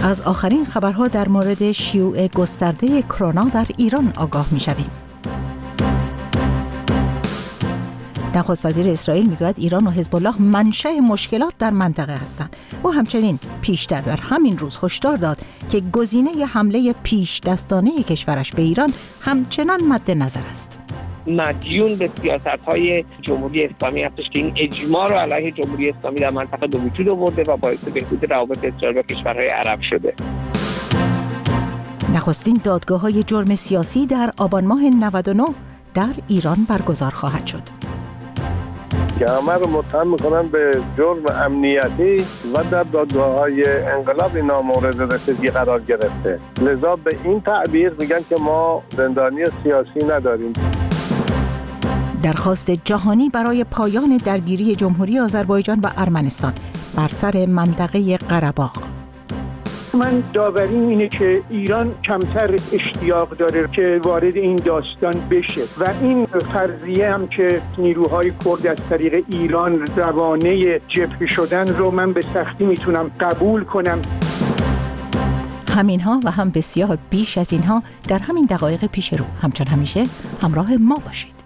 از آخرین خبرها در مورد شیوع گسترده کرونا در ایران آگاه می‌شویم. نخست وزیر اسرائیل میگوید ایران و حزب الله منشأ مشکلات در منطقه هستند. او همچنین پیشتر در همین روز هشدار داد که گزینه حمله پیش دستانه کشورش به ایران همچنان مد نظر است. مدیون به سیاست‌های جمهوری اسلامی هستش که این اجماع رو علیه جمهوری اسلامی در منطقه به وجود آورده و باعث بهبود روابط اسرائیل و کشورهای عرب شده. نخستین دادگاه‌های جرم سیاسی در آبان ماه 99 در ایران برگزار خواهد شد. که همه رو متهم میکنن به جرم امنیتی و در دادگاه‌های انقلاب اینا مورد رسیدگی قرار گرفته. لذا به این تعبیر میگن که ما زندانی سیاسی نداریم. درخواست جهانی برای پایان درگیری جمهوری آذربایجان و ارمنستان بر سر منطقه قره‌باغ. من داوریم اینه که ایران کمتر اشتیاق داره که وارد این داستان بشه و این فرضیه هم که نیروهای کرد از طریق ایران روانه جبهه شدن رو من به سختی میتونم قبول کنم. همینها و هم بسیار بیش از اینها در همین دقایق پیش رو. همچون همیشه همراه ما باشید.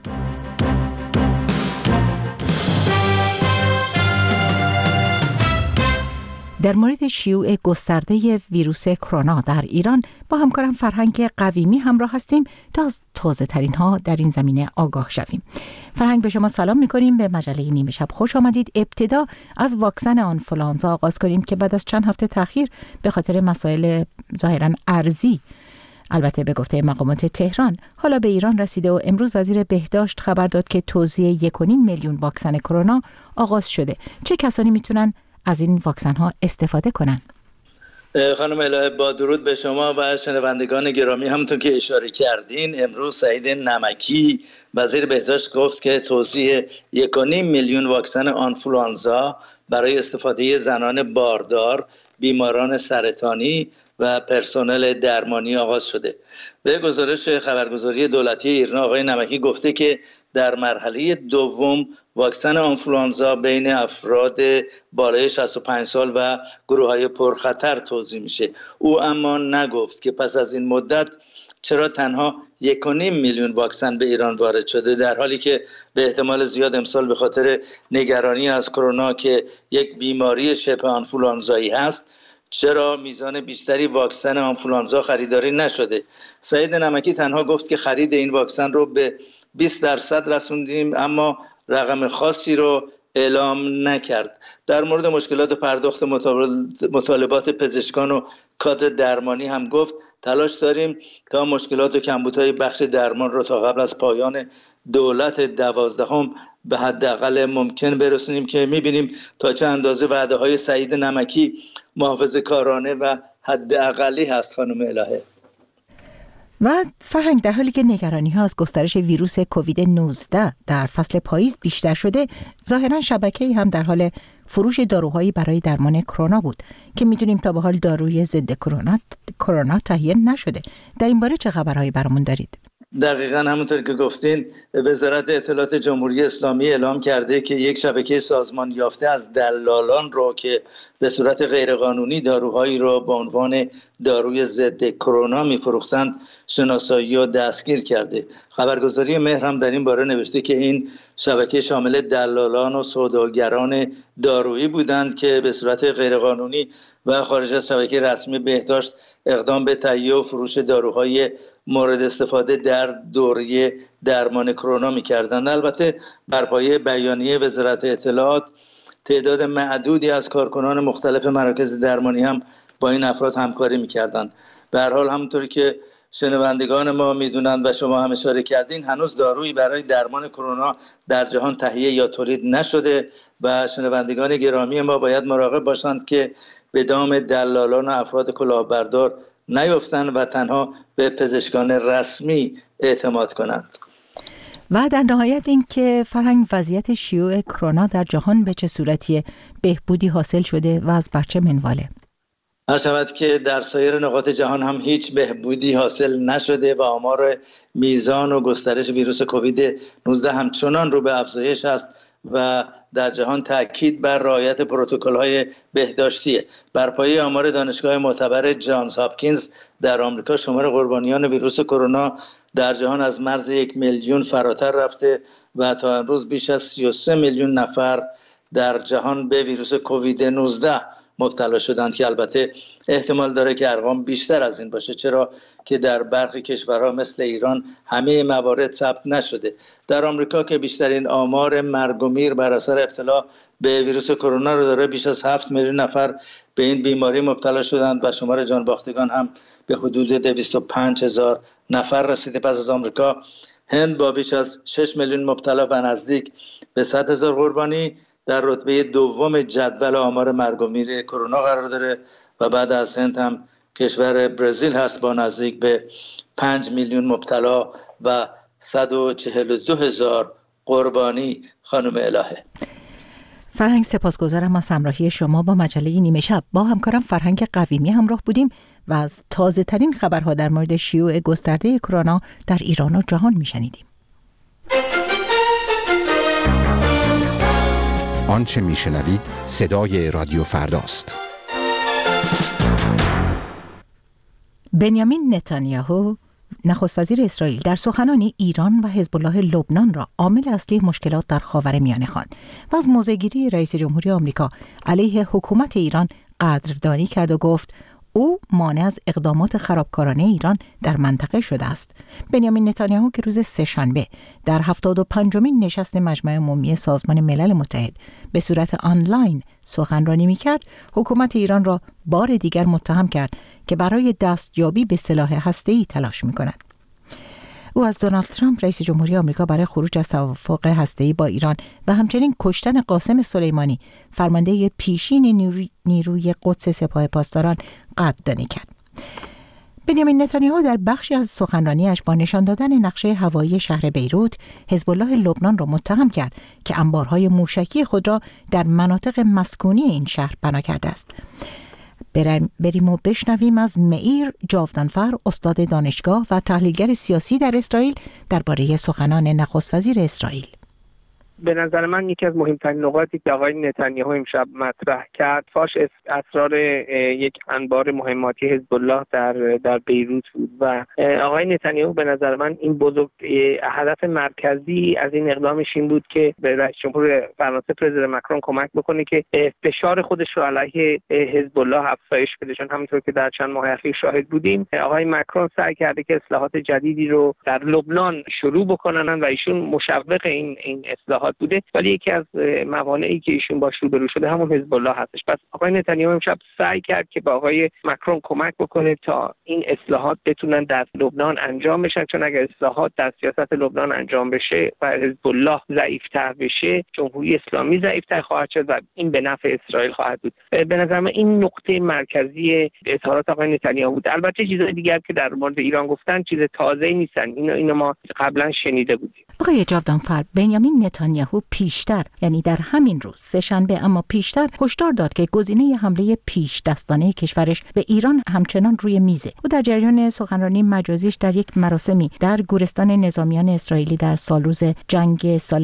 در مورد شیوع گسترده ویروس کرونا در ایران با همکارم فرهنگ قویمی همراه هستیم تا از تازه ترین ها در این زمینه آگاه شویم. فرهنگ، به شما سلام می‌کنیم، به مجله نیمه شب خوش آمدید. ابتدا از واکسن آنفولانزا آغاز کنیم که بعد از چند هفته تأخیر به خاطر مسائل ظاهراً ارزی، البته به گفته مقامات تهران، حالا به ایران رسیده و امروز وزیر بهداشت خبر داد که توزیع 1.5 میلیون واکسن کرونا آغاز شده. چه کسانی میتونن از این واکسن ها استفاده کنن؟ خانم الهه، با درود به شما و شنوندگان گرامی. همونطور که اشاره کردین، امروز سعید نمکی وزیر بهداشت گفت که توزیع 1.5 میلیون واکسن آنفولانزا برای استفاده زنان باردار، بیماران سرطانی و پرسنل درمانی آغاز شده. به گزارش خبرگزاری دولتی ایران، آقای نمکی گفته که در مرحله دوم واکسن آنفولانزا بین افراد بالای 65 سال و گروه‌های پرخطر توزیع میشه. او اما نگفت که پس از این مدت چرا تنها 1.5 میلیون واکسن به ایران وارد شده، در حالی که به احتمال زیاد امسال به خاطر نگرانی از کرونا که یک بیماری شبه آنفولانزایی هست، چرا میزان بیشتری واکسن آنفولانزا خریداری نشده. سعید نمکی تنها گفت که خرید این واکسن رو به 20% رسوندیم، اما رقم خاصی رو اعلام نکرد. در مورد مشکلات پرداخت مطالبات پزشکان و کادر درمانی هم گفت تلاش داریم تا مشکلات و کمبودهای بخش درمان رو تا قبل از پایان دولت 12 به حداقل ممکن برسونیم، که می‌بینیم تا چه اندازه وعده‌های سعید نمکی محافظه‌کارانه و حداقلی هست. خانم الهه و فرهنگ، در حالی که نگرانی ها از گسترش ویروس کووید 19 در فصل پاییز بیشتر شده، ظاهرا شبکه‌ای هم در حال فروش داروهایی برای درمان کرونا بود که میدونیم تا به حال داروی ضد کرونا تهیه نشده. در این باره چه خبرهایی برامون دارید؟ دقیقاً همونطور که گفتین، وزارت اطلاعات جمهوری اسلامی اعلام کرده که یک شبکه سازمان یافته از دلالان رو که به صورت غیرقانونی داروهایی رو با عنوان داروی ضد کرونا می‌فروختند شناسایی و دستگیر کرده. خبرگزاری مهر هم در این باره نوشته که این شبکه شامل دلالان و سوداگران دارویی بودند که به صورت غیرقانونی و خارج از شبکه رسمی بهداشت اقدام به تهیه و فروش داروهای مورد استفاده در دوره درمان کرونا می‌کردند. البته بر پایه بیانیه وزارت اطلاعات، تعداد معدودی از کارکنان مختلف مراکز درمانی هم با این افراد همکاری می‌کردند. به هر حال همونطوری که شنوندگان ما می‌دونند و شما هم اشاره کردین، هنوز دارویی برای درمان کرونا در جهان تهیه یا تولید نشده و شنوندگان گرامی ما باید مراقب باشند که به دام دلالان و افراد کلاهبردار نیفتند و تنها به پزشکان رسمی اعتماد کنند. و در نهایت این که فرهنگ، وضعیت شیوع کرونا در جهان به چه صورتی بهبودی حاصل شده و از بر چه منواله؟ عرض شود که در سایر نقاط جهان هم هیچ بهبودی حاصل نشده و آمار میزان و گسترش ویروس کووید 19 همچنان رو به افزایش است و در جهان تاکید بر رعایت پروتکل‌های بهداشتیه. بر پایه آمار دانشگاه معتبر جانز هاپکینز در آمریکا شمار قربانیان ویروس کرونا در جهان از مرز 1 میلیون فراتر رفته و تا امروز بیش از 33 میلیون نفر در جهان به ویروس کووید 19 مبتلا شدند که البته احتمال داره که ارقام بیشتر از این باشه، چرا که در برخی کشورها مثل ایران همه موارد ثبت نشده. در آمریکا که بیشترین آمار مرگ و میر بر اثر ابتلا به ویروس کرونا رو داره، بیش از 7 میلیون نفر به این بیماری مبتلا شدند و شمار جان باختگان هم به حدود 205,000 نفر رسیده. پس از آمریکا، هند با بیش از 6 میلیون مبتلا و نزدیک به 100,000 قربانی در رتبه دوم جدول آمار مرگ و میر کرونا قرار داره و بعد از هند هم کشور برزیل هست با نزدیک به 5 میلیون مبتلا و 142,000 قربانی. خانم الهه فرهنگ، سپاسگزارم از همراهی شما با مجله نیمه شب. با همکارم فرهنگ قویمی همراه بودیم و از تازه ترین خبرها در مورد شیوع گسترده کرونا در ایران و جهان میشنیدیم. آنچه میشنوید صدای رادیو فرداست. بنیامین نتانیاهو نخست وزیر اسرائیل در سخنانی ایران و حزب الله لبنان را عامل اصلی مشکلات در خاورمیانه خواند و از موضع‌گیری رئیس جمهوری آمریکا علیه حکومت ایران قدردانی کرد و گفت او مانع از اقدامات خرابکارانه ایران در منطقه شده است. بنیامین نتانیاهو که روز سه‌شنبه در 75مین نشست مجمع عمومی سازمان ملل متحد به صورت آنلاین سخنرانی می‌کرد، حکومت ایران را بار دیگر متهم کرد که برای دستیابی به سلاح هسته‌ای تلاش می‌کند. او از دونالد ترامپ رئیس جمهوری آمریکا برای خروج از توافق هسته‌ای با ایران و همچنین کشتن قاسم سلیمانی فرمانده پیشین نیروی قدس سپاه پاسداران قدردانی کرد. بنیامین نتانیاهو در بخشی از سخنرانیش با نشان دادن نقشه هوایی شهر بیروت، حزب الله لبنان را متهم کرد که انبارهای موشکی خود را در مناطق مسکونی این شهر بنا کرده است. بریم و بشنویم از معیر جاودانفر، استاد دانشگاه و تحلیلگر سیاسی در اسرائیل، درباره سخنان نخست وزیر اسرائیل. به نظر من یکی از مهمترین نقاطی که آقای نتانیاهو امشب مطرح کرد فاش اسرار یک انبار مهماتی حزب الله در بیروت بود و آقای نتانیاهو به نظر من این بزرگ هدف مرکزی از این اقدامش این بود که به رئیس جمهور فرانسه پرزیدنت مکرون کمک بکنه که فشار خودش رو علیه حزب الله افزایش بده، چون همونطور که در چند ماه اخیر شاهد بودیم آقای مکرون سعی کرده که اصلاحات جدیدی رو در لبنان شروع بکنن و ایشون مشوق این اصلاحات بوده، ولی یکی از موانعی که ایشون باش روبرو شده همون حزب الله هستش. پس آقای نتانیاهو امشب سعی کرد که با آقای مکرون کمک بکنه تا این اصلاحات بتونن در لبنان انجام بشن، چون اگر اصلاحات در سیاست لبنان انجام بشه و حزب الله ضعیف‌تر بشه، جمهوری اسلامی ضعیف‌تر خواهد شد و این به نفع اسرائیل خواهد بود. به نظر من این نقطه مرکزی اظهارات آقای نتانیاهو بود. البته چیزهای دیگر که در مورد ایران گفتن چیز تازه‌ای نیستن، اینو ما قبلا شنیده بودیم. آقای جاودانفر، بنیامین نتانیاهو پیشتر، یعنی در همین روز سه‌شنبه اما پیشتر، هشدار داد که گزینه حمله پیش دستانه کشورش به ایران همچنان روی میزه. او در جریان سخنرانی مجازیش در یک مراسمی در گورستان نظامیان اسرائیلی در سالروز جنگ سال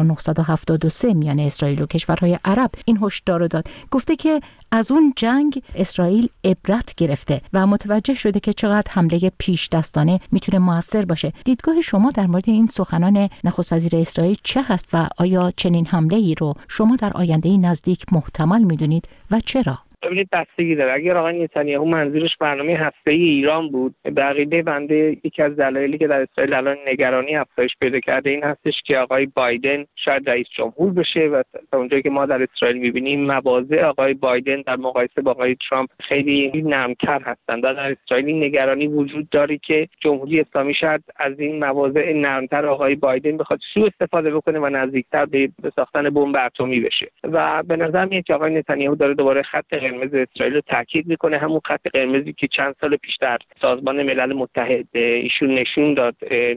1973 میان اسرائیل و کشورهای عرب این هشدار رو داد. گفته که از اون جنگ اسرائیل عبرت گرفته و متوجه شده که چقدر حمله پیش دستانه میتونه موثر باشه. دیدگاه شما در مورد این سخنان نخست وزیر اسرائیل چه هست و آیا چنین حمله ای رو شما در آینده نزدیک محتمل میدونید و چرا؟ ببینید بستگی داره. اگر آقای نتانیاهو منظورش برنامه هسته‌ای ایران بود، به عقیده بنده یکی از دلایلی که در اسرائیل الان نگرانی افزایش پیدا کرده این هستش که آقای بایدن شاید رئیس جمهور بشه و تا اونجایی که ما در اسرائیل می‌بینیم مواضع آقای بایدن در مقایسه با آقای ترامپ خیلی نرم‌تر هستند. در اسرائیل نگرانی وجود داره که جمهوری اسلامی شاید از این مواضع نرم‌تر آقای بایدن بخواد سوء استفاده بکنه و نزدیک‌تر به ساختن بمب اتمی بشه. و به نظر میاد که آقای نتانیاهو داره دوباره خط قرمز اسرائیل رو تاکید میکنه، همون خط قرمزی که چند سال پیش در سازمان ملل متحد ایشون نشون داد،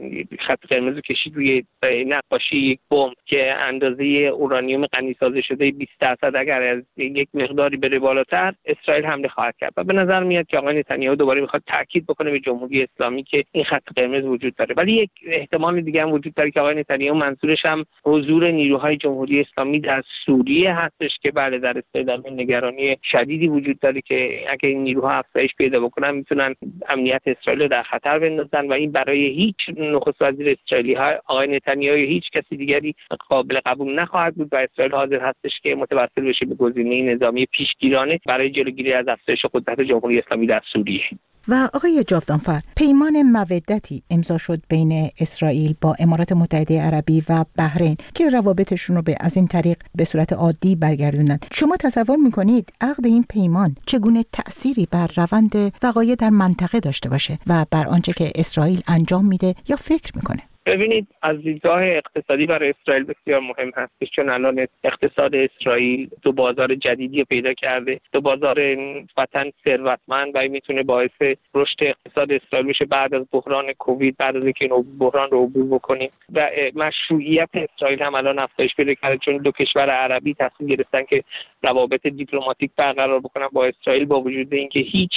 خط قرمز رو کشید روی نقاشی یک بمب که اندازه اورانیوم غنی سازی شده 20% اگر از یک مقداری بره بالاتر اسرائیل حمله خواهد کرد. و به نظر میاد که آقای نتانیاهو دوباره میخواد تاکید بکنه به جمهوری اسلامی که این خط قرمز وجود داره. ولی یک احتمال دیگه هم وجود داره که آقای نتانیاهو منظورش هم حضور نیروهای جمهوری اسلامی در سوریه هستش که بله در اسرائیل نگرانی شدیدی وجود داره که اگه این نیروها افزایش پیدا بکنن میتونن امنیت اسرائیل رو در خطر بندازن و این برای هیچ نخست وزیر اسرائیلی ها آقای نتانیاهو هیچ کسی دیگری قابل قبول نخواهد بود و اسرائیل حاضر هستش که متوسل بشه به گزینه نظامی پیشگیرانه برای جلوگیری از افزایش قدرت جمهوری اسلامی در سوریه. و آقای جاودانفر، پیمان مودتی امضا شد بین اسرائیل با امارات متحده عربی و بحرین که روابطشون رو از این طریق به صورت عادی برگردوندن. شما تصور میکنید عقد این پیمان چگونه تأثیری بر روند وقایع در منطقه داشته باشه و بر آنچه که اسرائیل انجام میده یا فکر میکنه؟ ببینید، از دیدگاه اقتصادی برای اسرائیل بسیار مهم هست، چون الان اقتصاد اسرائیل دو بازار جدیدی پیدا کرده، دو بازار نسبتاً ثروتمند و میتونه باعث رشد اقتصاد اسرائیل بشه بعد از بحران کووید، بعد از اینکه این بحران رو عبور بکنیم. و مشروعیت اسرائیل هم الان افزایش پیدا کرده، چون دو کشور عربی تصمیم گرفتن که روابط دیپلماتیک برقرار بکنن با اسرائیل، با وجود اینکه هیچ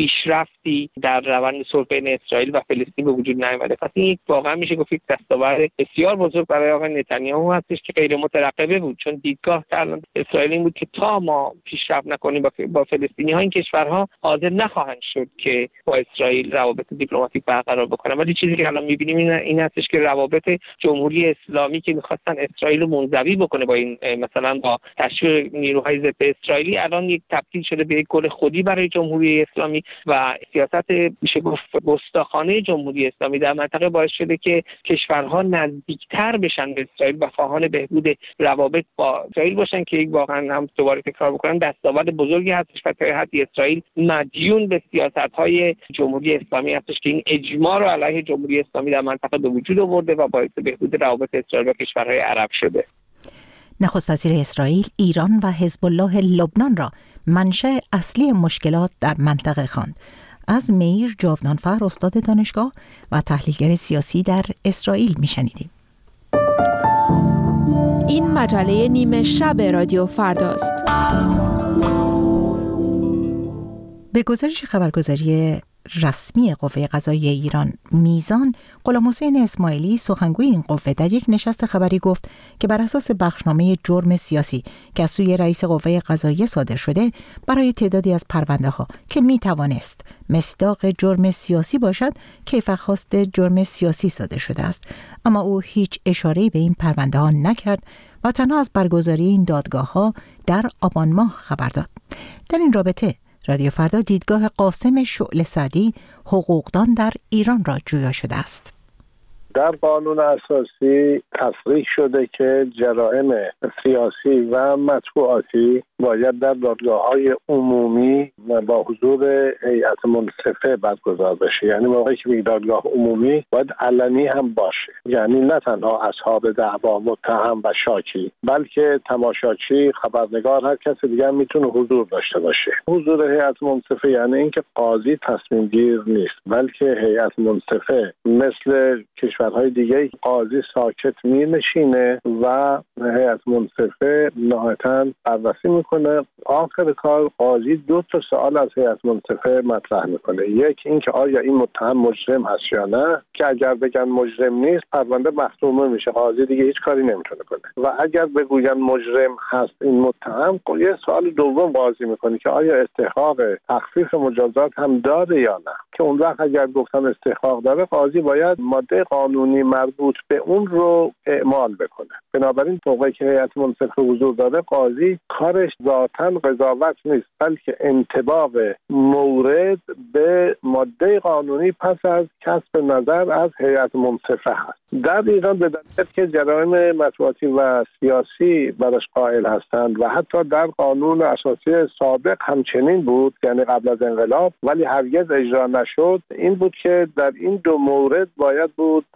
پیشرفتی در روند صلح بین اسرائیل و فلسطین به وجود نیامده. پس این واقعا میشه گفت دستاورد بسیار بزرگ برای آقای نتانیاهو هستش که غیر مترقبه بود، چون دیدگاه الان اسرائیل این بود که تا ما پیشرفت نکنیم با فلسطینی ها این کشورها حاضر نخواهند شد که با اسرائیل روابط دیپلماتیک برقرار بکنن. ولی چیزی که الان میبینیم این هستش که روابط جمهوری اسلامی که میخواستن اسرائیل رو منزوی بکنه با این مثلا با تشویق نیروهای ضد اسرائیلی، الان یک تبدیل شده به یک گل خودی برای جمهوری اسلامی و سیاست میشه گفت گستاخانه جمهوری اسلامی در منطقه باعث شده که کشورها نزدیکتر بشن به اسرائیل و خواهان بهبود روابط با اسرائیل باشن که یک واقعا هم دوباره تکرار بکنن دستاورد بزرگی هستش و تا حدی اسرائیل مدیون به سیاست‌های جمهوری اسلامی هستش که این اجماع رو علیه جمهوری اسلامی در منطقه به وجود آورده و باعث بهبود روابط اسرائیل و کشورهای عرب شده. نخست وزیر اسرائیل ایران و حزب الله لبنان را منشأ اصلی مشکلات در منطقه خواند. از میر جاودانفر، استاد دانشگاه و تحلیلگر سیاسی در اسرائیل میشنیدیم. این مجله نیمه شب رادیو فرداست. به گزارش خبرگزاری رسمی قوه قضاییه ایران میزان، غلامحسین اسماعیلی سخنگوی این قوه در یک نشست خبری گفت که بر اساس بخشنامه جرم سیاسی که از سوی رئیس قوه قضاییه صادر شده برای تعدادی از پرونده ها که می توانست مصداق جرم سیاسی باشد کیفرخواست جرم سیاسی صادر شده است، اما او هیچ اشاره‌ای به این پرونده ها نکرد و تنها از برگزاری این دادگاه ها در آبان ماه خبر داد. در این رابطه رادیو فردا دیدگاه قاسم شعله سعدی، حقوقدان در ایران را جویا شده است. در قانون اساسی تصریح شده که جرائم سیاسی و مطبوعاتی باید در دادگاه‌های عمومی و با حضور هیئت منصفه برگزار بشه. یعنی موقعی که میگه دادگاه عمومی باید علنی هم باشه، یعنی نه تنها اصحاب دعوا، متهم و شاکی، بلکه تماشاچی، خبرنگار، هر کس دیگر میتونه حضور داشته باشه. حضور هیئت منصفه یعنی اینکه قاضی تصمیم گیر نیست، بلکه هیئت منصفه مثل کشورهای دیگه قاضی ساکت می‌نشینه و هیئت منصفه نهایتاً بررسی میکنه. آخر کار قاضی 2 سوال از هیئت منصفه مطرح میکنه. یک، اینکه آیا این متهم مجرم هست یا نه، که اگر بگن مجرم نیست پرونده مختومه میشه، قاضی دیگه هیچ کاری نمیتونه کنه. و اگر بگوین مجرم هست این متهم، یه سوال دوم قاضی میکنه که آیا استحقاق تخفیف مجازات هم داره یا نه، که اون وقت اگر گفتن استحقاق داره قاضی باید ماده قانونی مربوط به اون رو اعمال بکنه. بنابراین موقعی که هیئت منصفه حضور داره قاضی کارش ذاتاً قضاوت نیست، بلکه انطباق مورد به ماده قانونی پس از کسب نظر از هیئت منصفه هست. در ایران به دلیل که جرایم مطبوعاتی و سیاسی برش قائل هستند و حتی در قانون اساسی سابق همچنین بود، یعنی قبل از انقلاب، ولی هرگز اجرا نشد، این بود که در این 2 مورد باید بود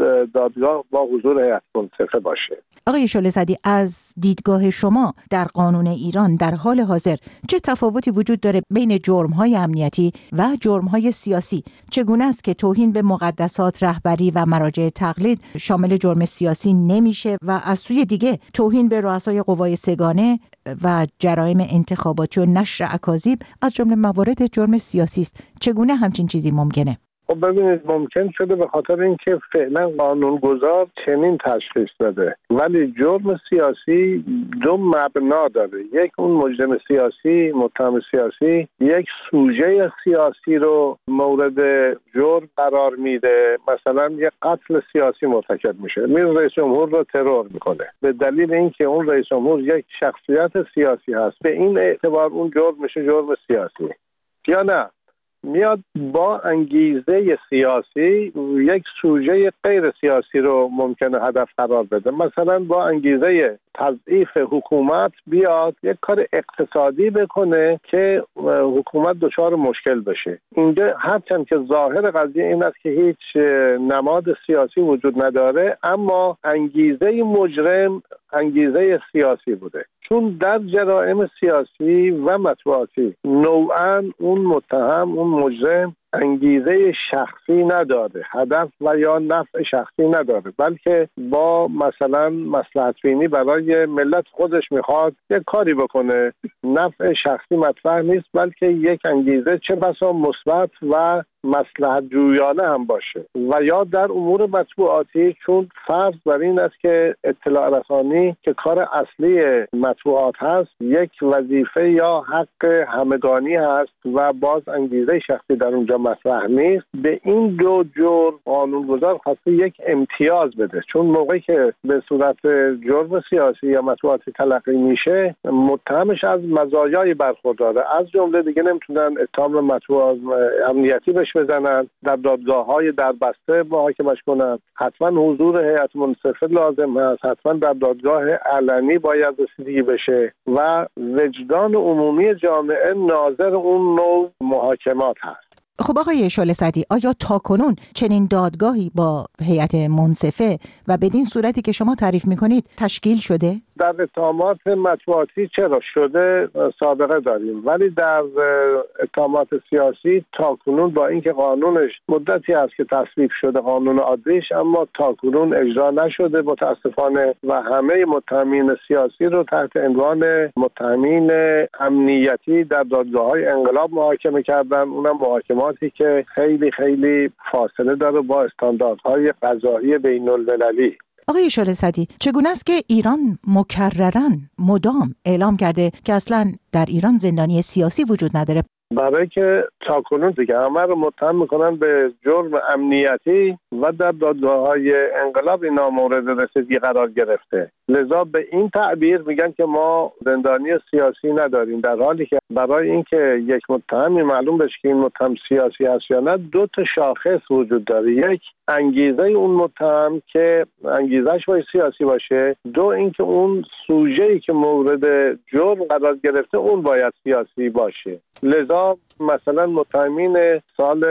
دادگاه با حضور هیئت منصفه باشه. آقای شعله زدی، از دیدگاه شما در قانون ایران در حال حاضر چه تفاوتی وجود داره بین جرم‌های امنیتی و جرم‌های سیاسی؟ چگونه است که توهین به مقدسات رهبری و مراجع تقلید شامل جرم سیاسی نمیشه و از سوی دیگه توهین به رؤسای قوای سگانه و جرایم انتخاباتی و نشر اکاذیب از جمله موارد جرم سیاسی است؟ چگونه همچین چیزی ممکنه؟ خب ببینید، ممکن شده به خاطر اینکه فعلا قانونگذار چنین تشخیص داده، ولی جرم سیاسی دو مبنا داره. یک اون مجرم سیاسی، متهم سیاسی، یک سوژه سیاسی رو مورد جرم قرار میده. مثلا یک قتل سیاسی مرتکب میشه، میره رئیس جمهور رو ترور میکنه به دلیل اینکه اون رئیس جمهور یک شخصیت سیاسی هست، به این اعتبار اون جرم میشه جرم سیاسی. یا نه، میاد با انگیزه سیاسی یک سوژه غیر سیاسی رو ممکنه هدف قرار بده. مثلا با انگیزه تضعیف حکومت بیاد یک کار اقتصادی بکنه که حکومت دچار مشکل بشه. اینجا هرچند که ظاهر قضیه این است که هیچ نماد سیاسی وجود نداره، اما انگیزه مجرم انگیزه سیاسی بوده، چون در جرائم سیاسی و مطبوعاتی نوعاً اون متهم، اون مجرم انگیزه شخصی نداره، هدف و یا نفع شخصی نداره، بلکه با مثلا مصلحت بینی برای ملت خودش میخواد یک کاری بکنه. نفع شخصی مطرح نیست، بلکه یک انگیزه چه بسا مثبت و مصلحت جویانه هم باشه. و یا در امور مطبوعاتی، چون فرض بر این است که اطلاع رسانی که کار اصلی مطبوعات هست یک وظیفه یا حق همگانی هست و باز انگیزه شخصی در اونجا مطرح نیست، به این دو جرم قانونگذار خواسته یک امتیاز بده، چون موقعی که به صورت جرم سیاسی یا مطبوعاتی تلقی میشه متهمش از مزایای برخورداره، از جمله دیگه نمیتونن اتهام مطبوعات امنیتی بهش بزنن، در دادگاه‌های در بسته محاکمش کنن، حتما حضور هیئت منصفه لازم هست، حتما در دادگاه علنی باید رسیدگی بشه و وجدان عمومی جامعه ناظر اون نوع محاکمات هست. خب آقای شعله زدی، آیا تاکنون چنین دادگاهی با هیئت منصفه و بدین صورتی که شما تعریف میکنید تشکیل شده؟ در اتهامات مطبوعاتی چرا شده سابقه داریم، ولی در اتهامات سیاسی تاکنون با اینکه قانونش مدتی است که تصویب شده، قانون عادیش، اما تاکنون اجرا نشده متاسفانه و همه متهمین سیاسی رو تحت عنوان متهمین امنیتی در دادگاه‌های انقلاب محاکمه کردن. اونم محاکماتی که خیلی خیلی فاصله داره با استانداردهای قضایی بین‌المللی. آقای شعله زدی، چگونه است که ایران مکرراً مدام اعلام کرده که اصلاً در ایران زندانی سیاسی وجود نداره؟ برای که تاکنون دیگه همه رو متهم میکنن به جرم امنیتی و در دادگاه‌های انقلاب اینا مورد رسیدگی قرار گرفته، لذا به این تعبیر میگن که ما زندانی سیاسی نداریم، در حالی که برای اینکه یک متهمی معلوم بشه که این متهم سیاسی هست یا نه دو تا شاخص وجود داره. یک، انگیزه اون متهم که انگیزش باید سیاسی باشه، دو اینکه اون سوژه‌ای که مورد جرم قرار گرفته اون باید سیاسی باشه. لذا مثلا متهمین سال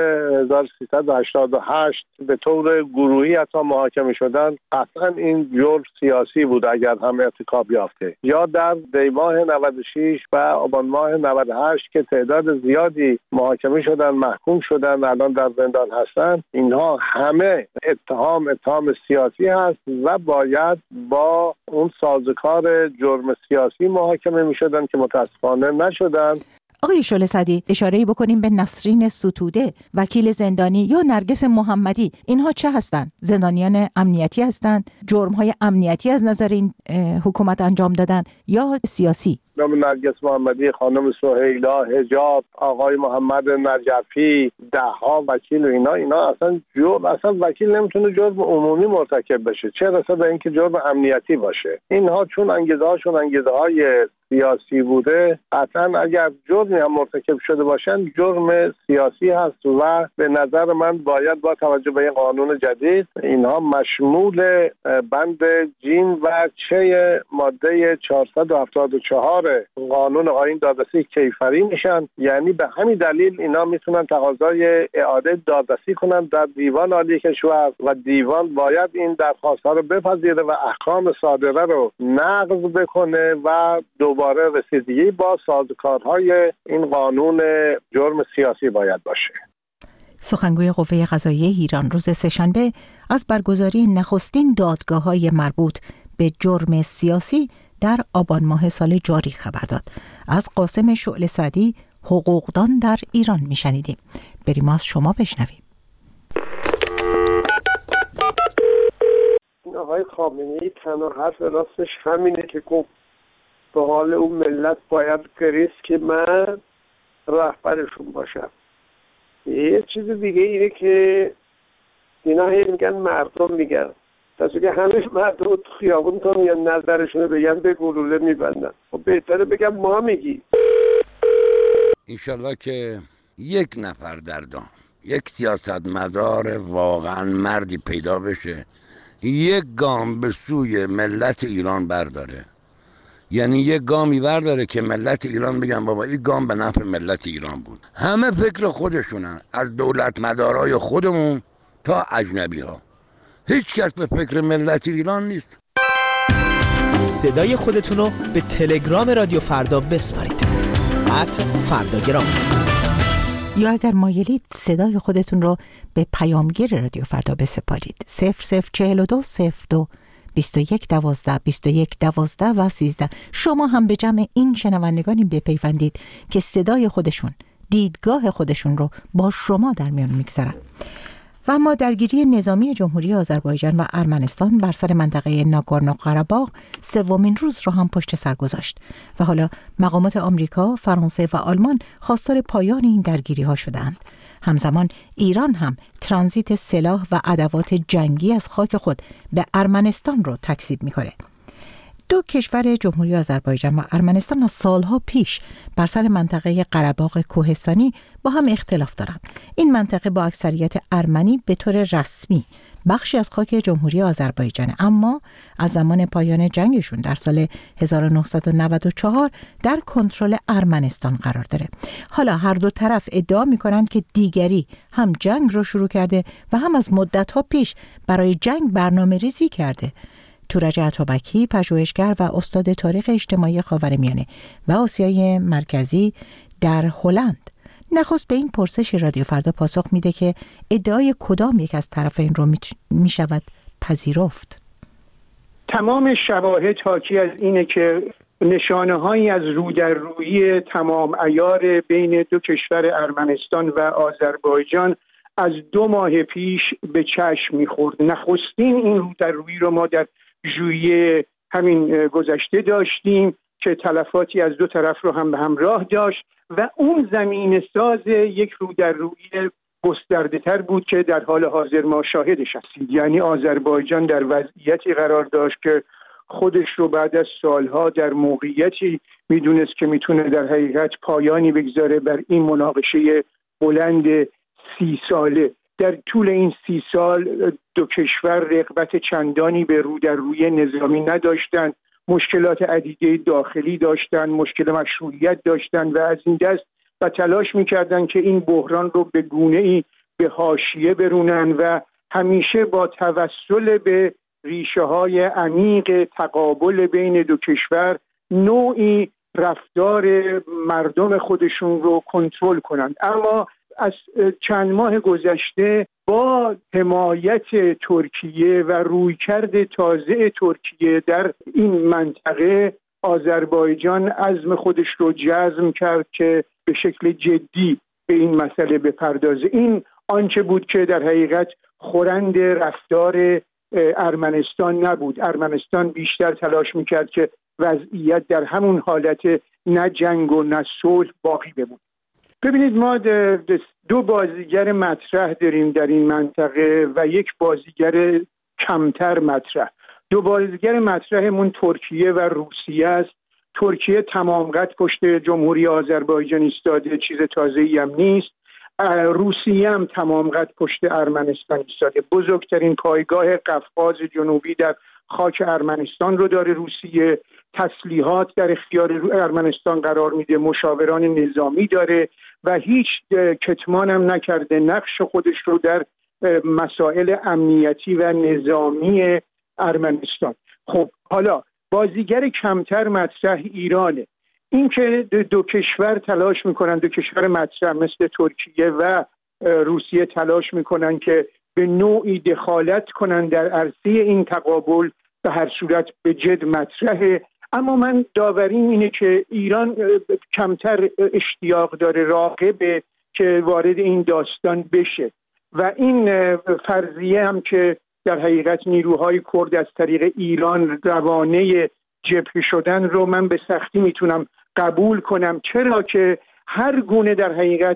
1388 به طور گروهی حتی محاکمه شدن، قطعا این جرم سیاسی بود اگر هم ارتکاب یافته. یا در دی ماه 96 و آبان ماه 98 که تعداد زیادی محاکمه شدن، محکوم شدن، الان در زندان هستن، اینها همه اتهام سیاسی هست و باید با اون سازوکار جرم سیاسی محاکمه می شدن که متاسفانه نشدن. آقای شعله زدی، اشاره‌ای بکنیم به نسرین ستوده، وکیل زندانی، یا نرگس محمدی. اینها چه هستند؟ زندانیان امنیتی هستند؟ جرم‌های امنیتی از نظر این حکومت انجام دادن یا سیاسی؟ نرگس محمدی، خانم سهیلا حجاب، آقای محمد نجفی، دهها وکیل و اینا اصلا وکیل نمیتونه جرم عمومی مرتکب بشه، چه رسه به اینکه جرم امنیتی باشه. اینها چون انگیزه‌هاشون انگیزه‌های سیاسی بوده، قطعا اگر جرمی هم مرتکب شده باشن جرم سیاسی هست و به نظر من باید با توجه به این قانون جدید اینها مشمول بند جیم و چه ماده 474 قانون آیین دادرسی کیفری میشن. یعنی به همین دلیل اینا میتونن تقاضای اعاده دادرسی کنن در دیوان عالی کشور و دیوان باید این درخواست ها رو بپذیره و احکام صادره رو نقض بکنه و دوباره رسیدگی با سازوکارهای این قانون جرم سیاسی باید باشه. سخنگوی قوه قضاییه ایران روز سه‌شنبه از برگزاری نخستین دادگاه‌های مربوط به جرم سیاسی در آبان ماه سال جاری خبر داد. از قاسم شعله سعدی، حقوقدان در ایران میشنیدیم. بریم از شما بشنویم. آقای خامنه‌ای تنها حرف راستش همینه که گفت به حال اون ملت باید گریست که من رهبرشون باشم. یه چیز دیگه اینه که اینا هی میگن مردم میگن، دسته که همه مردم تو خیابون تا میان نظرشونو بگن به گلوله میبندن. خب بهتره بگم ما میگی. انشالله که یک نفر در دام، یک سیاستمدار واقعا مردی پیدا بشه، یک گام به سوی ملت ایران برداره. یعنی یک گامی برداره که ملت ایران بگن بابا این گام به نفع ملت ایران بود. همه فکر خودشونن، از دولت مدارای خودمون تا اجنبی ها. هیچ کس به فکر ملت ایران نیست. صدای خودتون رو به تلگرام رادیو فردا بسپارید. @فرداگرام. یا اگر مایلید صدای خودتون رو به پیامگیر رادیو فردا بسپارید. 0042 02 21 12 21 12 و 13. شما هم به جمع این شنوندگانی بپیوندید که صدای خودشون، دیدگاه خودشون رو با شما در میان میگذارن. و اما درگیری نظامی جمهوری آذربایجان و ارمنستان بر سر منطقه ناگورنو قره‌باغ سومین روز را هم پشت سر گذاشت و حالا مقامات آمریکا، فرانسه و آلمان خواستار پایان این درگیری ها شدند. همزمان ایران هم ترانزیت سلاح و ادوات جنگی از خاک خود به ارمنستان رو تکذیب می‌کنه. دو کشور جمهوری آذربایجان و ارمنستان از سالها پیش بر سر منطقه قره‌باغ کوهستانی با هم اختلاف دارند. این منطقه با اکثریت ارمنی به طور رسمی بخشی از خاک جمهوری آذربایجان، اما از زمان پایان جنگشون در سال 1994 در کنترل ارمنستان قرار داره. حالا هر دو طرف ادعا می‌کنند که دیگری هم جنگ رو شروع کرده و هم از مدت‌ها پیش برای جنگ برنامه‌ریزی کرده. تورج عطابکی، پژوهشگر و استاد تاریخ اجتماعی خاورمیانه و آسیای مرکزی در هلند، نخست به این پرسش رادیو فردا پاسخ میده که ادعای کدام یک از طرفین رو میشود پذیرفت. تمام شواهد حاکی از اینه که نشانه‌هایی از رو در رویی تمام عیار بین دو کشور ارمنستان و آذربایجان از 2 ماه پیش به چشم میخورد. نخستین این رو در رویی رو ما در ژوئیه همین گذشته داشتیم که تلفاتی از دو طرف رو هم به همراه داشت و اون زمین ساز یک رو در رویی گسترده تر بود که در حال حاضر ما شاهدش هستیم. یعنی آذربایجان در وضعیتی قرار داشت که خودش رو بعد از سالها در موقعیتی میدونست که میتونه در حقیقت پایانی بگذاره بر این مناقشه بلند 30 ساله. در طول این 30 سال دو کشور رغبت چندانی به رو در روی نظامی نداشتند، مشکلات عدیده داخلی داشتند، مشکل مشروعیت داشتند و از این دست و تلاش میکردند که این بحران رو به گونه‌ای به حاشیه برونن و همیشه با توسل به ریشه‌های عمیق تقابل بین دو کشور نوعی رفتار مردم خودشون رو کنترل کنند. اما از چند ماه گذشته با حمایت ترکیه و رویکرد تازه ترکیه در این منطقه، آذربایجان عزم خودش رو جزم کرد که به شکل جدی به این مسئله بپردازه. این آنچه بود که در حقیقت خورند رفتار ارمنستان نبود. ارمنستان بیشتر تلاش میکرد که وضعیت در همون حالت نه جنگ و نه صلح باقی بمونه. ببینید، ما 2 بازیگر مطرح داریم در این منطقه و یک بازیگر کمتر مطرح. 2 بازیگر مطرحمون ترکیه و روسیه است ترکیه تمام قد پشت جمهوری آذربایجان ایستاده، چیز تازه‌ای هم نیست. روسیه هم تمام قد پشت ارمنستان ایستاده. بزرگترین پایگاه قفقاز جنوبی در خاک ارمنستان رو داره روسیه. تسلیحات در اختیار ارمنستان قرار میده، مشاوران نظامی داره و هیچ کتمان هم نکرده نقش خودش رو در مسائل امنیتی و نظامی ارمنستان. خب حالا بازیگر کمتر مطرح ایرانه. این که دو کشور تلاش میکنن، دو کشور مطرح مثل ترکیه و روسیه تلاش میکنن که به نوعی دخالت کنن در عرصه این تقابل، به هر صورت به جد مطرحه. اما من داوریم اینه که ایران کمتر اشتیاق داره، راغبه که وارد این داستان بشه و این فرضیه هم که در حقیقت نیروهای کرد از طریق ایران روانه جبهه شدن رو من به سختی میتونم قبول کنم، چرا که هر گونه در حقیقت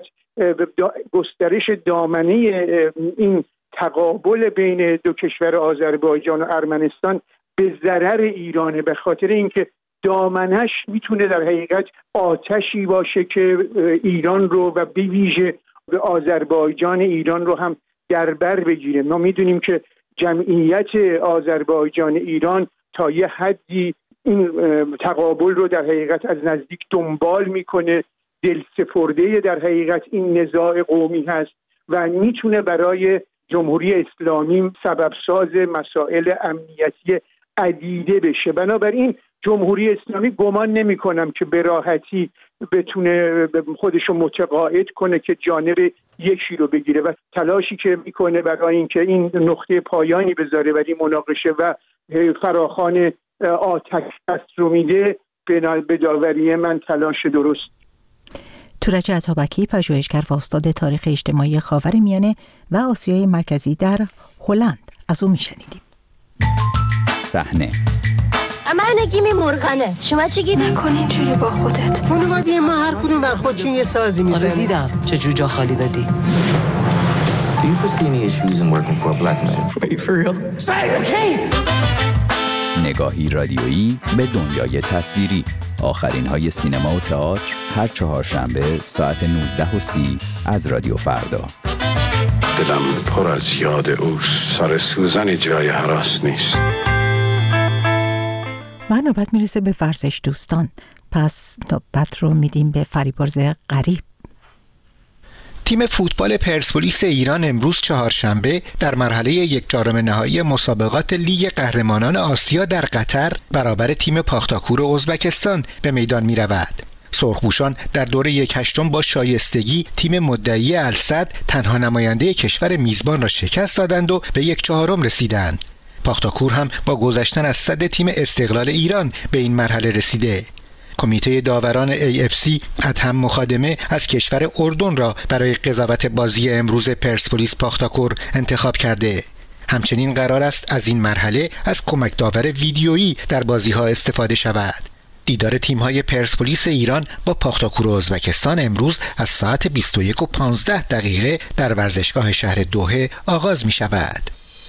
گسترش دامنه این تقابل بین دو کشور آذربایجان و ارمنستان به ضرر ایرانه، به خاطر اینکه دامنش میتونه در حقیقت آتشی باشه که ایران رو و به ویژه به آذربایجان ایران رو هم در بر بگیره. ما میدونیم که جمعیت آذربایجان ایران تا یه حدی این تقابل رو در حقیقت از نزدیک دنبال میکنه، دلسپرده در حقیقت این نزاع قومی هست و میتونه برای جمهوری اسلامی سبب ساز مسائل امنیتی عدیده بشه. بنابراین جمهوری اسلامی گمان نمی کنم که به راحتی بتونه خودشو متقاعد کنه که جانب یکی رو بگیره و تلاشی که میکنه برای اینکه این نقطه پایانی بذاره برای مناقشه و فراخوان آتش رو میده، به داوری من تلاش درست. تورج عطابکی، پژوهشگر و استاد تاریخ اجتماعی خاورمیانه و آسیای مرکزی در هلند، از او میشنیدیم. صحنه من گیمی مرغانه، شما چی گیری؟ نکن اینجوری با خودت. خانواده ما هر کدوم بر خودشون یه سازی میزنن. آره دیدم چه جوجا خالی دادی. Do you foresee any issues in working for a black man? Wait for real? نگاهی رادیویی به دنیای تصویری. آخرین های سینما و تئاتر هر چهارشنبه ساعت 19:30 از رادیو فردا. دلم پر از یاد اوست، سر سوزن جای هراس نیست. و نوبت میرسه به ورزش دوستان. پس نوبت رو میدیم به فریبرز غریب. تیم فوتبال پرسپولیس ایران امروز چهارشنبه در مرحله 1/4 نهایی مسابقات لیگ قهرمانان آسیا در قطر برابر تیم پاختاکور ازبکستان به میدان می رود. سرخپوشان در دور 1/8 با شایستگی تیم مدعی السد تنها نماینده کشور میزبان را شکست دادند و به 1/4 رسیدند. پاختاکور هم با گذشتن از صد تیم استقلال ایران به این مرحله رسیده. کمیته داوران AFC ادهم مخادمه از کشور اردن را برای قضاوت بازی امروز پرسپولیس پاختاکور انتخاب کرده. همچنین قرار است از این مرحله از کمک داور ویدیویی در بازی‌ها استفاده شود. دیدار تیم‌های پرسپولیس ایران با پاختاکور ازبکستان امروز از ساعت 21:15 در ورزشگاه شهر دوحه آغاز می‌شود.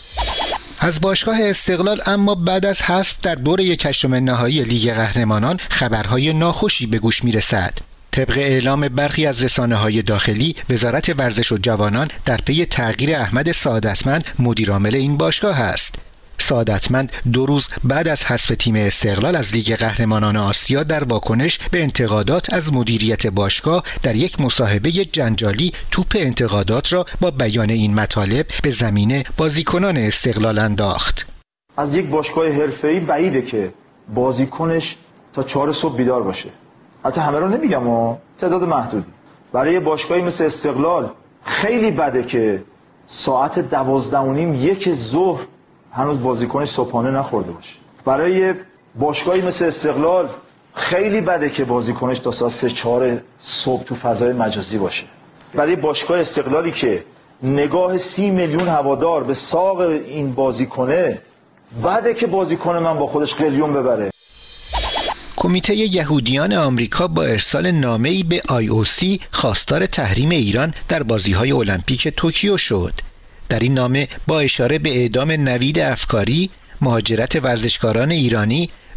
از باشگاه استقلال اما بعد از حذف در دور 1/8 نهایی لیگ قهرمانان خبرهای ناخوشی به گوش میرسد. طبق اعلام برخی از رسانه‌های داخلی، وزارت ورزش و جوانان در پی تغییر احمد سعادتمند مدیرعامل این باشگاه است. سعادتمند 2 روز بعد از حذف تیم استقلال از لیگ قهرمانان آسیا در واکنش به انتقادات از مدیریت باشگاه در یک مصاحبه جنجالی توپ انتقادات را با بیان این مطالب به زمین بازیکنان استقلال انداخت. از یک باشگاه حرفه‌ای بعیده که بازیکنش تا 4 صبح بیدار باشه. حتی همه رو نمیگم، تعداد محدودی. برای باشگاهی مثل استقلال خیلی بده که ساعت 12:30 1 ظهر هنوز بازیکنش صبحانه نخورده باشه. برای باشگاهی مثل استقلال خیلی بده که بازیکنش تا ساعت 3-4 صبح تو فضای مجازی باشه. برای باشگاه استقلالی که نگاه 30 میلیون هوادار به ساق این بازیکنه، بده که بازیکن من با خودش قلیون ببره. کمیته یهودیان آمریکا با ارسال نامه‌ای به IOC خواستار تحریم ایران در بازی‌های المپیک توکیو شد. در این نامه با اشاره به اعدام نوید افکاری، مهاجرت ورزشکاران ایرانی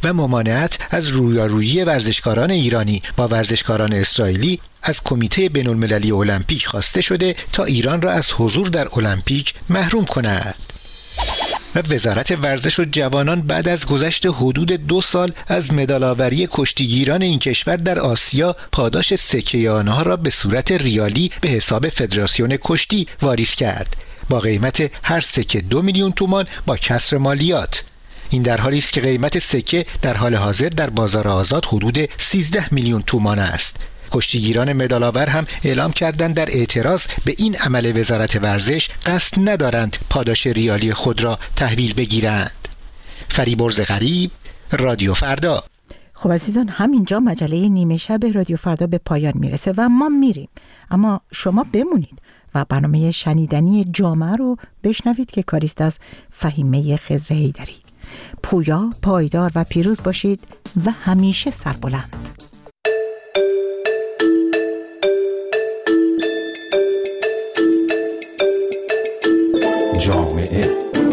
و ممانعت از رویارویی ورزشکاران ایرانی با ورزشکاران اسرائیلی از کمیته بین‌المللی المپیک خواسته شده تا ایران را از حضور در المپیک محروم کند. و وزارت ورزش و جوانان بعد از گذشت حدود 2 سال از مدال‌آوری کشتیگیران این کشور در آسیا پاداش سکه آنها را به صورت ریالی به حساب فدراسیون کشتی واریز کرد با قیمت هر سکه 2 میلیون تومان با کسر مالیات. این در حالی است که قیمت سکه در حال حاضر در بازار آزاد حدود 13 میلیون تومان است. کشتیگیران مدال‌آور هم اعلام کردند در اعتراض به این عمل وزارت ورزش قصد ندارند پاداش ریالی خود را تحویل بگیرند. فریبرز غریب، رادیو فردا. خب عزیزان، همینجا مجله نیمه شب رادیو فردا به پایان میرسه و ما میریم، اما شما بمونید و برنامه شنیدنی جامعه رو بشنوید که کاریست از فهیمه خضر حیدری. پویا، پایدار و پیروز باشید و همیشه سربلند. جامعه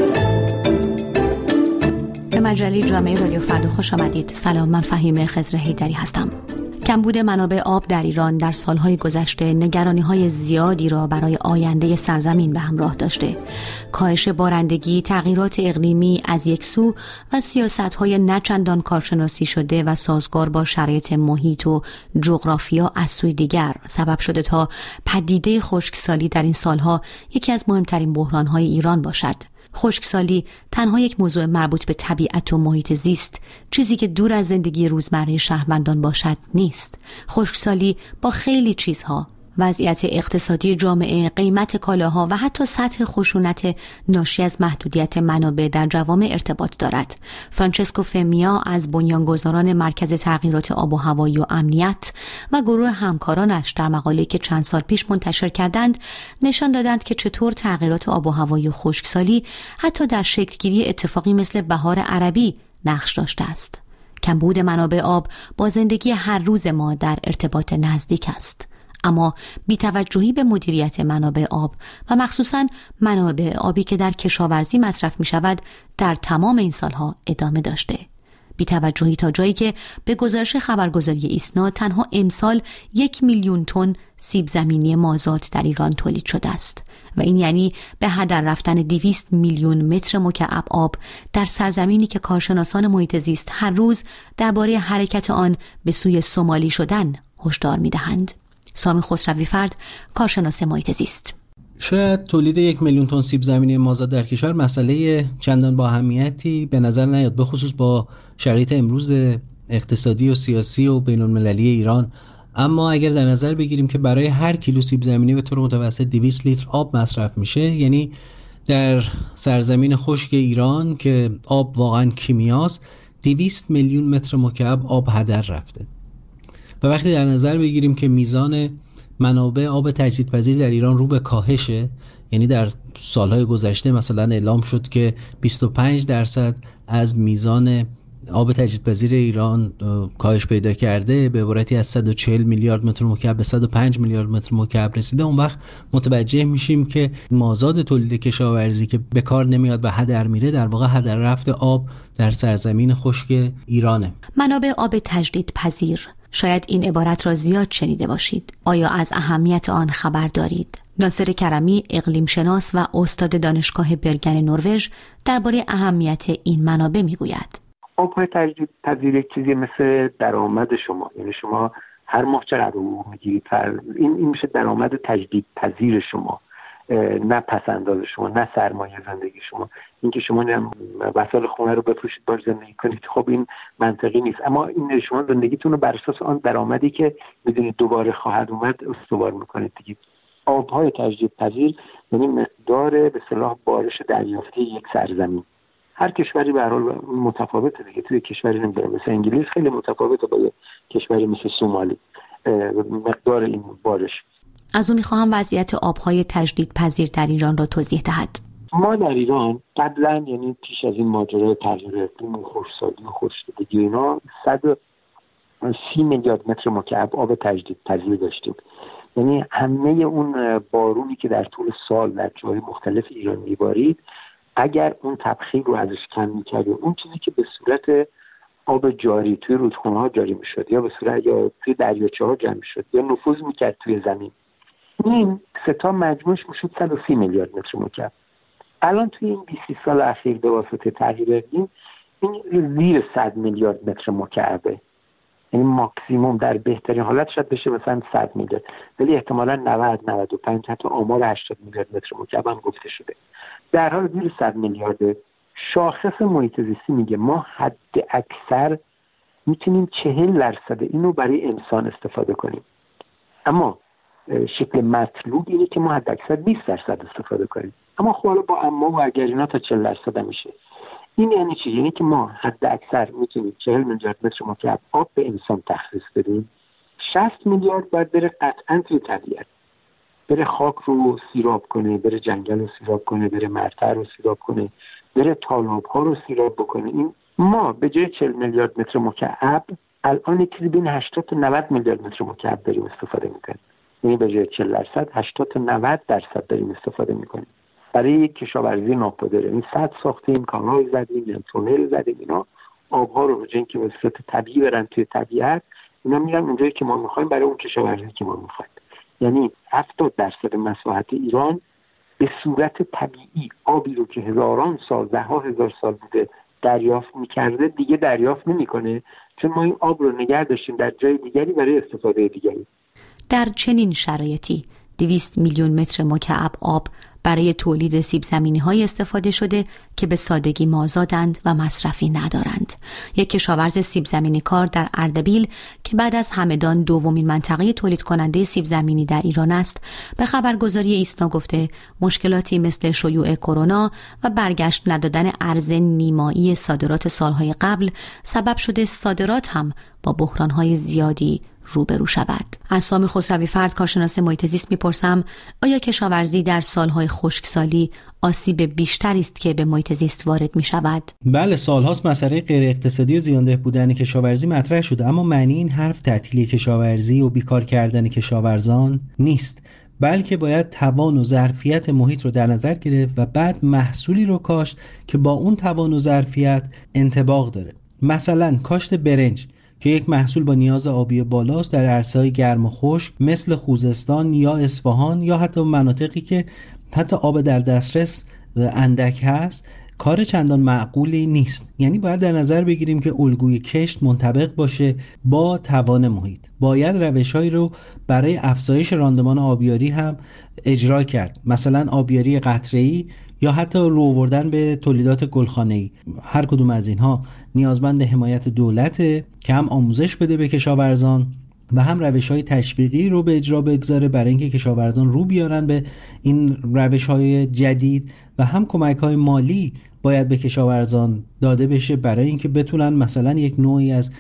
به مجله جامعه رادیو فردا خوش آمدید. سلام، من فهیمه خضر حیدری هستم. کمبود منابع آب در ایران در سالهای گذشته نگرانی‌های زیادی را برای آینده سرزمین به همراه داشته. کاهش بارندگی، تغییرات اقلیمی از یک سو و سیاست‌های نچندان کارشناسی شده و سازگار با شرایط محیط و جغرافیا از سوی دیگر سبب شده تا پدیده خشکسالی در این سالها یکی از مهمترین بحران‌های ایران باشد. خشکسالی تنها یک موضوع مربوط به طبیعت و محیط زیست، چیزی که دور از زندگی روزمره شهروندان باشد نیست. خشکسالی با خیلی چیزها، وضعیت اقتصادی جامعه، قیمت کالاها و حتی سطح خشونت ناشی از محدودیت منابع در جوامع ارتباط دارد. فرانچسکو فمیا از بنیانگذاران مرکز تغییرات آب و هوایی و امنیت و گروه همکارانش در مقاله‌ای که چند سال پیش منتشر کردند نشان دادند که چطور تغییرات آب و هوایی و خشکسالی حتی در شکلگیری اتفاقی مثل بهار عربی نقش داشته است. کمبود منابع آب با زندگی هر روز ما در ارتباط نزدیک است. اما بی‌توجهی به مدیریت منابع آب و مخصوصاً منابع آبی که در کشاورزی مصرف می شود در تمام این سالها ادامه داشته. بی‌توجهی تا جایی که به گزارش خبرگزاری ایسنا تنها امسال 1 میلیون تن سیب زمینی مازاد در ایران تولید شده است و این یعنی به هدر رفتن 200 میلیون متر مکعب آب در سرزمینی که کارشناسان محیط زیست هر روز درباره حرکت آن به سوی سومالی شدن هشدار می‌دهند. سامی خسروی فرد، کارشناس محیط زیست: شاید تولید 1 میلیون تن سیب زمینی مازاد در کشور مسئله چندان با اهمیتی به نظر نیاد، به خصوص با شرایط امروز اقتصادی و سیاسی و بین‌المللی ایران. اما اگر در نظر بگیریم که برای هر کیلو سیب زمینی به طور متوسط 200 لیتر آب مصرف میشه، یعنی در سرزمین خشک ایران که آب واقعا کیمیاست 200 میلیون متر مکعب آب هدر رفته. و وقتی در نظر بگیریم که میزان منابع آب تجدیدپذیر در ایران رو به کاهشه، یعنی در سالهای گذشته مثلا اعلام شد که 25% از میزان آب تجدیدپذیر ایران کاهش پیدا کرده، به عبارتی از 140 میلیارد متر مکعب به 105 میلیارد متر مکعب رسیده، اون وقت متوجه میشیم که مازاد تولید کشاورزی که به کار نمیاد و هدر میره در واقع هدر رفت آب در سرزمین خشک ایرانه. منابع آب تجدیدپذیر، شاید این عبارت را زیاد شنیده باشید. آیا از اهمیت آن خبر دارید؟ ناصر کرمی، اقلیم شناس و استاد دانشگاه برگن نروژ، درباره اهمیت این منابع میگوید. آب‌های تجدیدپذیر یک چیزی مثل درآمد شما، یعنی شما هر ماه چقدر رو میگیرید، این میشه درآمد تجدیدپذیر شما، نه پسنداز شما، نه سرمایه زندگی شما. اینکه شما وسایل خونه رو بفروشید باش زندگی کنید، خب این منطقی نیست. اما این شما زندگیتون رو بر اساس آن درآمدی که میدونید دوباره خواهد اومد استوار میکنید دیگه. آب‌های تجدیدپذیر یعنی مقدار به اصطلاح بارش دریافتی یک سرزمین. هر کشوری به هر حال متفاوته دیگه. توی کشوری نمیدونم مثل انگلیس خیلی متفاوته با کشوری مثل سومالی مقدار این بارش. از او میخواهم وضعیت آب‌های تجدیدپذیر در ایران را توضیح دهد. ما در ایران قبلا، یعنی پیش از این ماجرای تغییر اقلیم و خشکسالی و خشکیدگی اینا، 130 میلیارد متر مکعب آب تجدیدپذیر داشتیم. یعنی همه اون بارونی که در طول سال در جای مختلف ایران میبارید، اگر اون تبخیر رو ازش کم می‌کردیم، اون چیزی که به صورت آب جاری توی رودخونه‌ها جاری میشد یا به صورت یا توی دریاچه‌ها جمع میشد یا نفوذ میکرد توی زمین، این سه تا مجموعش میشد 130 میلیارد متر مکعب. الان توی این 20 سال اخیر به واسطه تغییر اقلیم این زیر 100 میلیارد متر مکعبه، یعنی ماکسیموم در بهترین حالت شاید بشه مثلا 100 میلیارد، ولی احتمالاً 90 95 حتی آمار 80 میلیارد متر مکعب هم گفته شده. در حال زیر 100 میلیارد. شاخص محیط زیستی میگه ما حد اکثر میتونیم 40% اینو برای انسان استفاده کنیم، اما شکل مطلوب اینه که ما حد اکثر 20% استفاده کنیم. اما خب با اما و اگر اینا تا 40% میشه. این یعنی چی؟ یعنی که ما حد اکثر میتونیم 40 میلیارد متر مکعب آب به انسان تخصیص بدیم. 60 میلیارد باید بره قطعا توی طبیعت، بره خاک رو سیراب کنه، بره جنگل رو سیراب کنه، بره مرتع رو سیراب کنه، بره تالاب ها رو سیراب بکنه. این ما به جای 40 میلیارد متر مکعب الان چیزی بین 80 تا 90 میلیارد متر مکعب داریم استفاده میکنیم. یعنی به جای 40% 80 تا 90% داریم استفاده میکنیم برای یک کشاورزی ناپایدار. این سد ساختیم، کانال زدیم، تونل زدیم، اینا آبها رو به جای اینکه به صورت طبیعی برن توی طبیعت، اینا میرن اونجایی که ما میخوایم برای اون کشاورزی که ما میخوایم. یعنی 70% مساحت ایران به صورت طبیعی آبی رو که هزاران سال، ده ها هزار سال بوده دریافت میکرده دیگه دریافت نمیکنه، چون ما این آب رو نگه داشتیم در جای دیگری برای استفاده دیگری. در چنین شرایطی 200 میلیون متر مکعب آب برای تولید سیب زمینی‌های استفاده شده که به سادگی مازادند و مصرفی ندارند. یک کشاورز سیب زمینی کار در اردبیل که بعد از همدان دومین منطقه تولید کننده سیب زمینی در ایران است، به خبرگزاری ایسنا گفته مشکلاتی مثل شیوع کرونا و برگشت ندادن ارز نیمایی صادرات سالهای قبل سبب شده صادرات هم با بحران‌های زیادی روبرو شود. از سامی خسروی فرد کارشناس محیط زیست میپرسم آیا کشاورزی در سالهای خشکسالی آسیب بیشتری است که به محیط زیست وارد می شود؟ بله، سالهاست مسئله غیر اقتصادی و زیانده بودن کشاورزی مطرح شده، اما معنی این حرف تعطیلی کشاورزی و بیکار کردن کشاورزان نیست، بلکه باید توان و ظرفیت محیط رو در نظر گرفت و بعد محصولی رو کاشت که با اون توان و ظرفیت انطباق داره. مثلا کاشت برنج که یک محصول با نیاز آبی بالاست در عرصه‌های گرم و خشک مثل خوزستان یا اصفهان یا حتی مناطقی که حتی آب در دسترس اندک هست، کار چندان معقولی نیست. یعنی باید در نظر بگیریم که الگوی کشت منطبق باشه با توان محیط. باید روش‌هایی رو برای افزایش راندمان آبیاری هم اجرا کرد، مثلا آبیاری قطره‌ای یا حتی رو آوردن به تولیدات گلخانه‌ای. هر کدوم از اینها نیازمند حمایت دولته که هم آموزش بده به کشاورزان و هم روش‌های تشویقی رو به اجرا بگذاره برای اینکه کشاورزان رو بیارن به این روش‌های جدید، و هم کمک‌های مالی باید به کشاورزان داده بشه برای اینکه بتونن مثلا یک نوعی از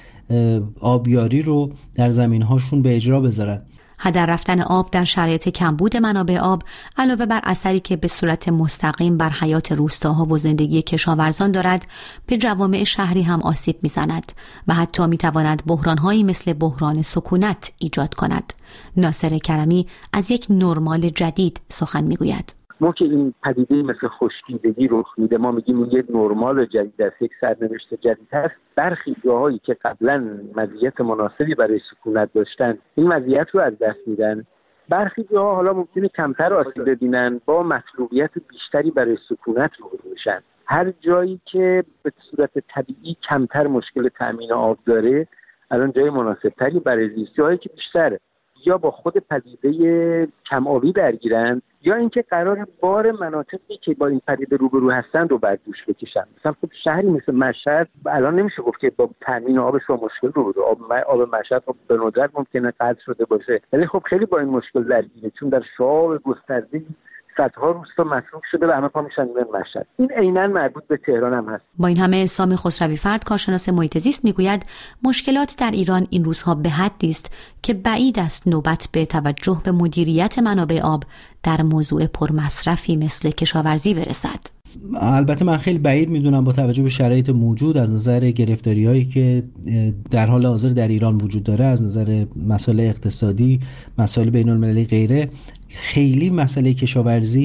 آبیاری رو در زمین‌هاشون به اجرا بذارن. هدر رفتن آب در شرایط کمبود منابع آب علاوه بر اثری که به صورت مستقیم بر حیات روستاها و زندگی کشاورزان دارد، به جوامع شهری هم آسیب می‌زند و حتی می‌تواند بحران‌هایی مثل بحران سکونت ایجاد کند. ناصر کرمی از یک نرمال جدید سخن می‌گوید. ما که این پدیده مثل خشکیدگی رخ میده، ما میگیم این یک نرمال جدید است، یک سرنوشت جدید هست. برخی جاهایی که قبلا مزیت مناسبی برای سکونت داشتن این مزیت رو از دست میدن. برخی جاها حالا ممکنه کمتر آسیب ببینن، با مطلوبیت بیشتری برای سکونت روبرو میشن. هر جایی که به صورت طبیعی کمتر مشکل تامین آب داره الان جای مناسبتری برای زیست، جایی که بیشتر یا با خود پدیده کم آبی درگیرن یا اینکه قرار بار مناطقی که با این پدیده روبرو هستن رو بر دوش بکشن. مثلا خب شهری مثل مشهد الان نمیشه گفت که با تامین آبش با مشکل روبرو. آب مشهد به ندرت ممکنه قطع شده باشه، ولی خب خیلی با این مشکل درگیره، چون در شعاب گسترده صدها روستا مصروف شده و همه پا میشن به مشهد. این عیناً مربوط به تهران هم هست. با این همه سامی خسروی فرد کارشناس محیط زیست میگوید مشکلات در ایران این روزها به حدی است که بعید است نوبت به توجه به مدیریت منابع آب در موضوع پرمصرفی مثل کشاورزی برسد. البته من خیلی بعید میدونم با توجه به شرایط موجود از نظر گرفتاری‌هایی که در حال حاضر در ایران وجود داره، از نظر مسائل اقتصادی، مسائل بین‌المللی غیره، خیلی مسئله کشاورزی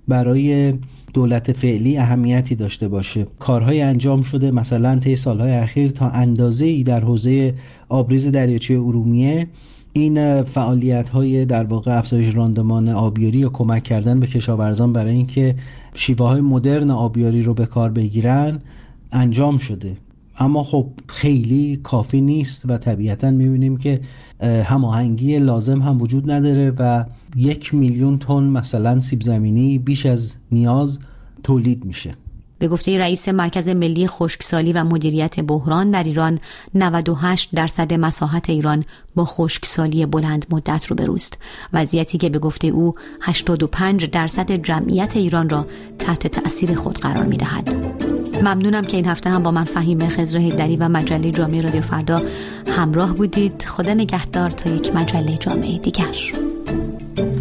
برای دولت فعلی اهمیتی داشته باشه. کارهای انجام شده مثلا طی سالهای اخیر تا اندازه‌ای در حوزه آبریز دریاچه ارومیه. این فعالیت‌های در واقع افزایش راندمان آبیاری و کمک کردن به کشاورزان برای اینکه شیوه‌های مدرن آبیاری رو به کار بگیرن انجام شده، اما خب خیلی کافی نیست و طبیعتاً می‌بینیم که هماهنگی لازم هم وجود نداره و 1 میلیون تن مثلا سیب زمینی بیش از نیاز تولید میشه. به گفته رئیس مرکز ملی خشکسالی و مدیریت بحران در ایران، 98% مساحت ایران با خشکسالی بلند مدت روبروست، وضعیتی که به گفته او 85% جمعیت ایران را تحت تأثیر خود قرار می‌دهد. ممنونم که این هفته هم با من فهیمه خضر حیدری و مجله جامعه رادیو فردا همراه بودید. خدا نگهدار تا یک مجله جامعه دیگر.